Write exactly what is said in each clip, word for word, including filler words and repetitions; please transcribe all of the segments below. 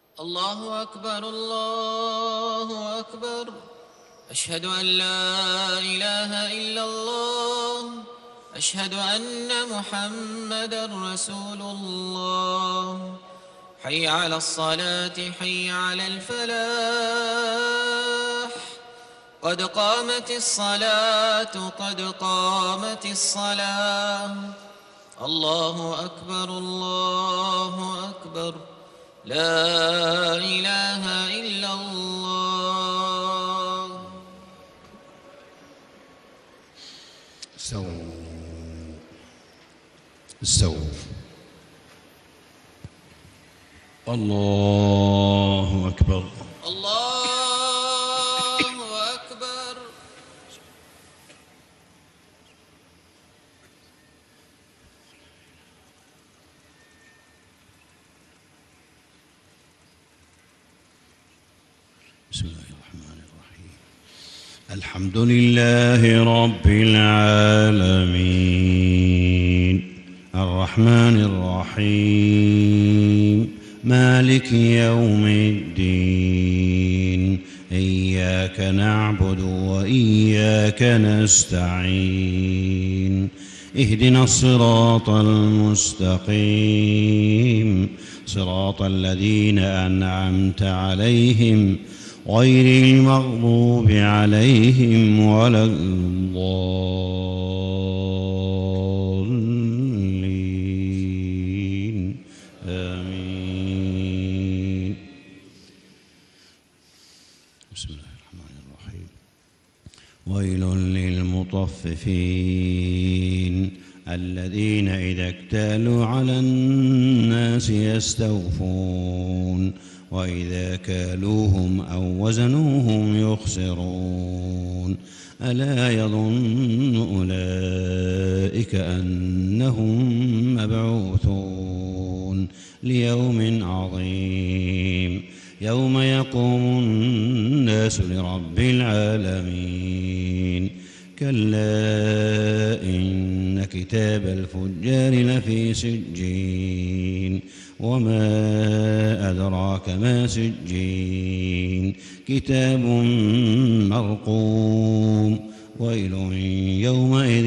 الله أكبر الله أكبر. أشهد أن لا إله إلا الله. أشهد أن محمدًا رسول الله. حي على الصلاة حي على الفلاح. قد قامت الصلاة قد قامت الصلاة. الله أكبر الله أكبر. لا إله إلا الله. استووا استووا. الله أكبر الله أكبر. بسم الله الرحمن الرحيم. الحمد لله رب العالمين الرحمن الرحيم مالك يوم الدين. إياك نعبد وإياك نستعين. اهدنا الصراط المستقيم صراط الذين أنعمت عليهم غير المغضوب عليهم ولا الضالين. آمين. بسم الله الرحمن الرحيم. ويل للمطففين الذين إذا اكتالوا على الناس يستوفون وإذا كالوهم أو وزنوهم يخسرون. ألا يظن أولئك أنهم مبعوثون ليوم عظيم يوم يقوم الناس لرب العالمين. كلا إن كتاب الفجار لفي سجين وما أدراك ما سجين. كتاب مرقوم. ويل يومئذ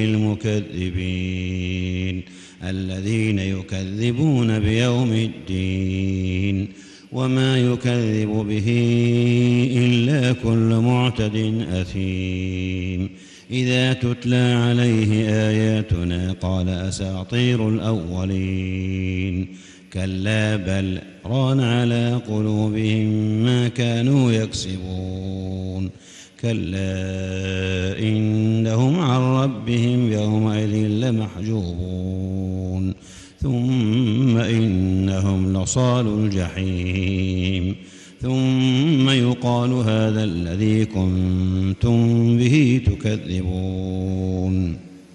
للمكذبين الذين يكذبون بيوم الدين وما يكذب به إلا كل معتد أثيم. إذا تتلى عليه آياتنا قال أساطير الأولين. كلا بل ران على قلوبهم ما كانوا يكسبون. كلا إنهم عن ربهم يومئذ لمحجوبون. ثم إنهم لصالو الجحيم. ثم يقال هذا الذي كنتم به تكذبون.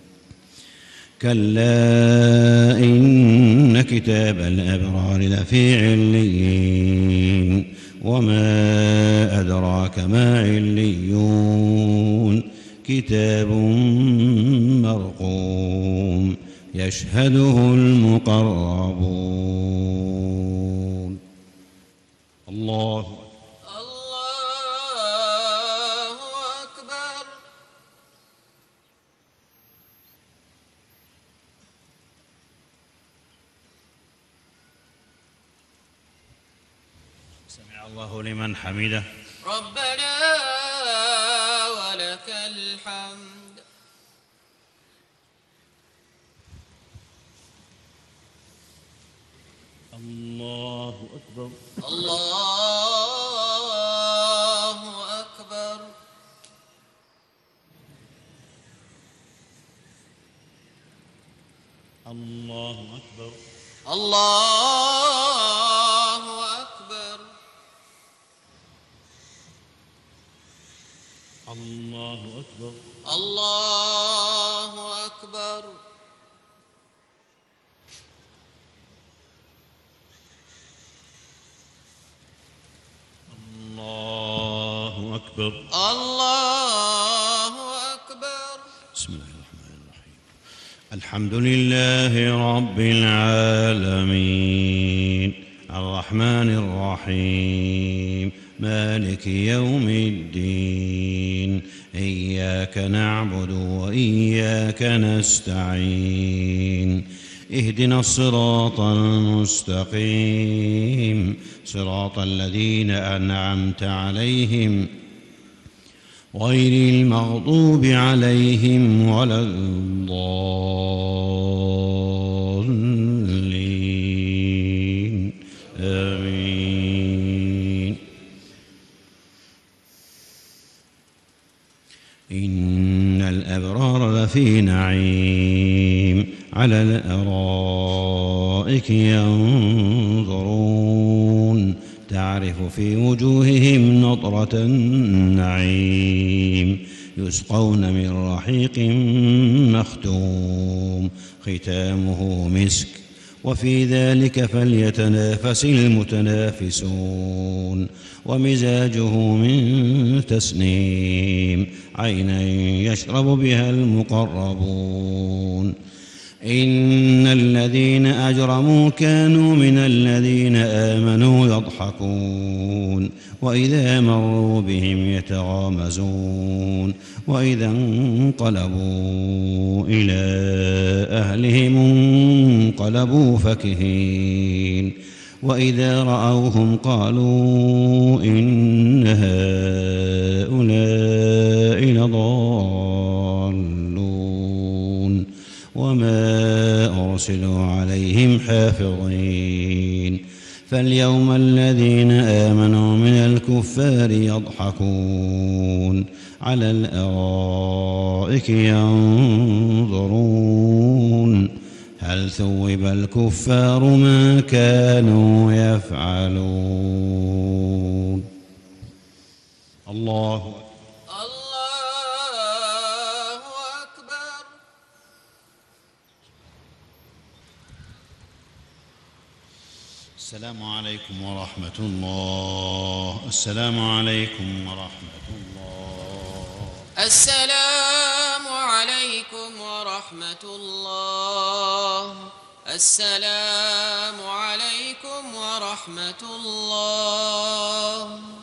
كلا إن كتاب الأبرار لفي عليين وما أدراك ما عليون. كتاب مرقوم يشهده المقربون. الله الله أكبر. سمع الله لمن حمده. ربنا ولك الحمد. الله أكبر. الله أكبر. الله أكبر. الله أكبر. الله أكبر. الله أكبر. الله أكبر. الله أكبر. بسم الله الرحمن الرحيم. الحمد لله رب العالمين الرحمن الرحيم مالك يوم الدين إياك نعبد وإياك نستعين اهدنا الصراط المستقيم صراط الذين أنعمت عليهم غير المغضوب عليهم ولا الضالين آمين. إن الأبرار لفي نعيم على الأرائك ينظرون تعرف في وجوههم نضرة النعيم يسقون من رحيق مختوم ختامه مسك وفي ذلك فليتنافس المتنافسون ومزاجه من تسنيم عينا يشرب بها المقربون إن الذين أجرموا كانوا من الذين آمنوا يضحكون وإذا مروا بهم يتغامزون وإذا انقلبوا إلى أهلهم انقلبوا فكهين وإذا رأوهم قالوا إن هؤلاء لضالون وما أرسلوا عليهم حافظين فاليوم الذين آمنوا من الكفار يضحكون على الأرائك ينظرون هل ثوب الكفار ما كانوا يفعلون. الله أكبر. السلام عليكم ورحمة الله. السلام عليكم ورحمة الله. السلام عليكم ورحمة الله. السلام عليكم ورحمة الله.